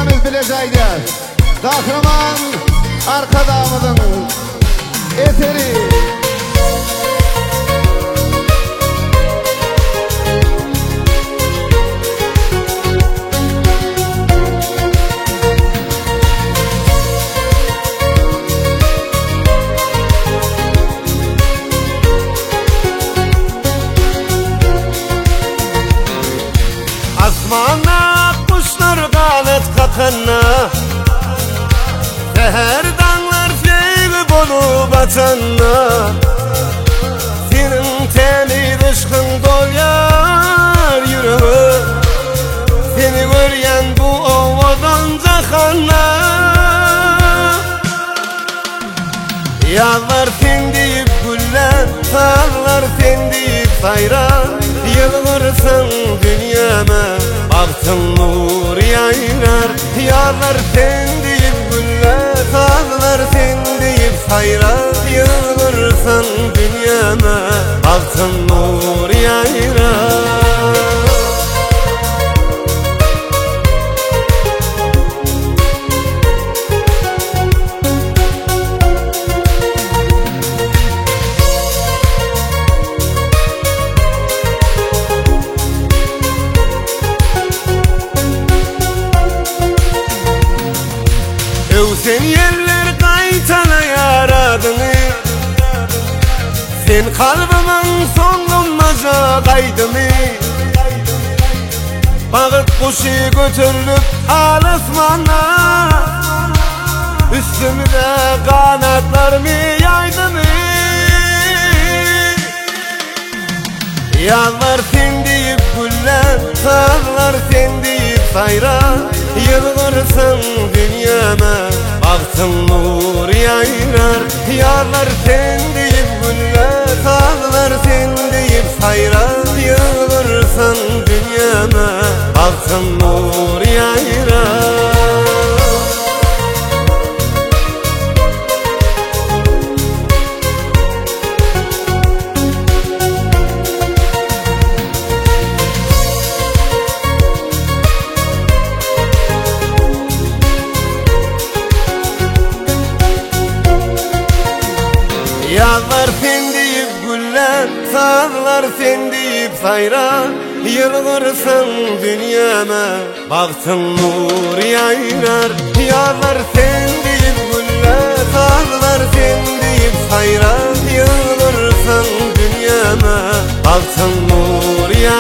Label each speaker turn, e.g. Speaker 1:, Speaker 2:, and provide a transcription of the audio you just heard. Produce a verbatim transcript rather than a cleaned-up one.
Speaker 1: cümlemiz bileceğiz. Kahraman arkadamızın eseri.
Speaker 2: Asmana kuşlar kanat kakana, seher dağlar feyli bolup açana. Senin teni dışkın dolyar yüreği, seni göryen bu ovadan cahana. Yağlar sen deyip güller, sağlar sen deyip sayrar. Yılgırsın dünyama, baktın nur yayrar. Yağlar sen deyip güller, sağlar sen deyip sayrar. Yılgırsın dünyama, baktın nur yayrar. Sen yerler kaytana yaradın, sen kalbimin songunmaca kaydın. Bağıt kuşu götürüp al asmana, üstümde kanatlarımı yaydın. Yağlar sen deyip güller, sağlar sen deyip sayrar. Yılgırsın dünyama, baktın nur yayrar. Yağlar sen deyip güller, sağlar sen deyip sayrar. Yılgırsın dünyama, baktın nur yayrar. Yağlar sen deyip güller, sağlar sen deyip sayrar. Yılgırsın dünyama, baktın nur yayrar. Yağlar sen deyip güller, sağlar sen deyip sayrar. Yılgırsın dünyama, baktın nur yayrar.